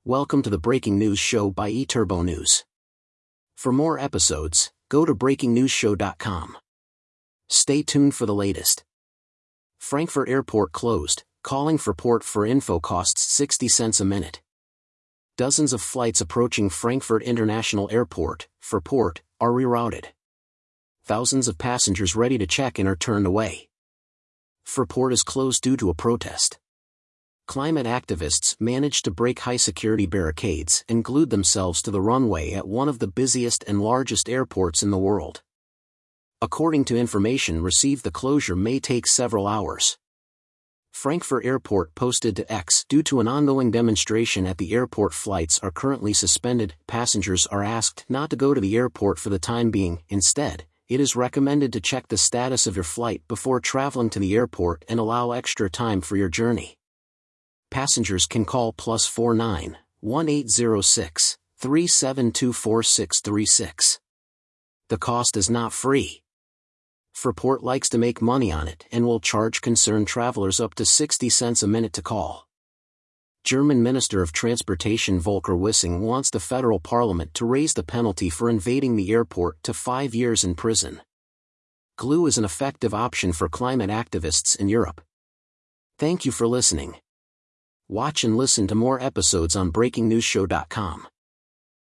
Welcome to the Breaking News Show by eTurbo News. For more episodes, go to breakingnewsshow.com. Stay tuned for the latest. Frankfurt Airport closed, calling for port for info costs 60 cents a minute. Dozens of flights approaching Frankfurt International Airport, for port, are rerouted. Thousands of passengers ready to check in are turned away. Fraport is closed due to a protest. Climate activists managed to break high-security barricades and glued themselves to the runway at one of the busiest and largest airports in the world. According to information received, the closure may take several hours. Frankfurt Airport posted to X, due to an ongoing demonstration at the airport, flights are currently suspended. Passengers are asked not to go to the airport for the time being. Instead, it is recommended to check the status of your flight before traveling to the airport and allow extra time for your journey. Passengers can call +49 1806 372 4636. The cost is not free. Fraport likes to make money on it and will charge concerned travelers up to 60 cents a minute to call. German Minister of Transportation Volker Wissing wants the federal parliament to raise the penalty for invading the airport to 5 years in prison. Glue is an effective option for climate activists in Europe. Thank you for listening. Watch and listen to more episodes on breakingnewsshow.com.